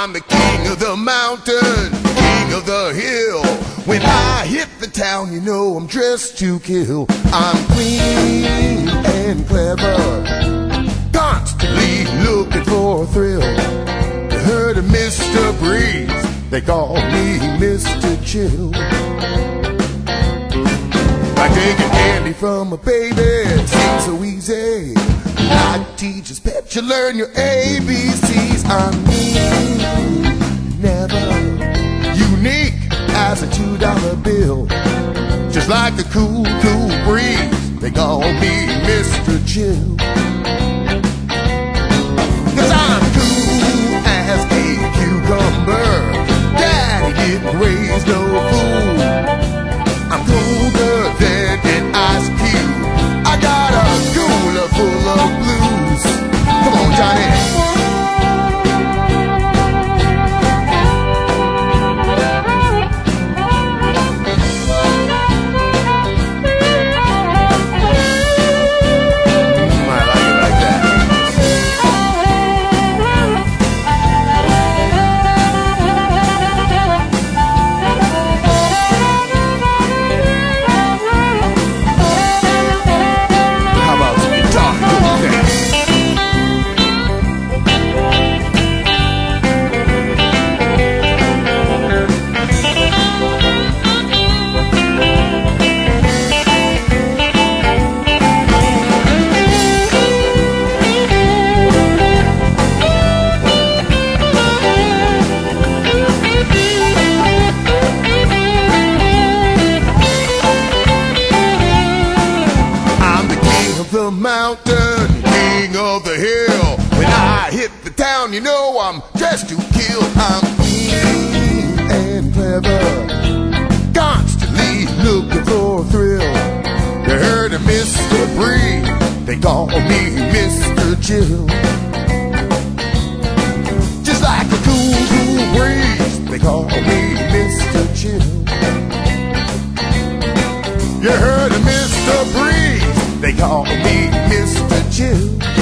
I'm the king of the mountain, king of the hill. When I hit the town, you know I'm dressed to kill. I'm clean and clever, constantly looking for a thrill. You heard of Mr. Breeze, they call me Mr. Chill. Like taking candy from a baby, it seems so easy. Like teacher's pet, you learn your ABCs. I'm mean, never unique as a $2 bill. Just like the cool, cool breeze, they call me Mr. Chill. Cause I'm cool as a cucumber. Daddy didn't raise no fool. I'm colder than an ice cube. I got a cooler full of blues. Come on, Johnny. The mountain, king of the hill. When I hit the town, you know I'm dressed to kill. I'm mean and clever, constantly looking for a thrill. You heard of Mr. Breeze, they call me Mr. Chill. Just like a cool, cool breeze, they call me Mr. Chill. You heard of Mr. Breeze, they call me Mr. Chill.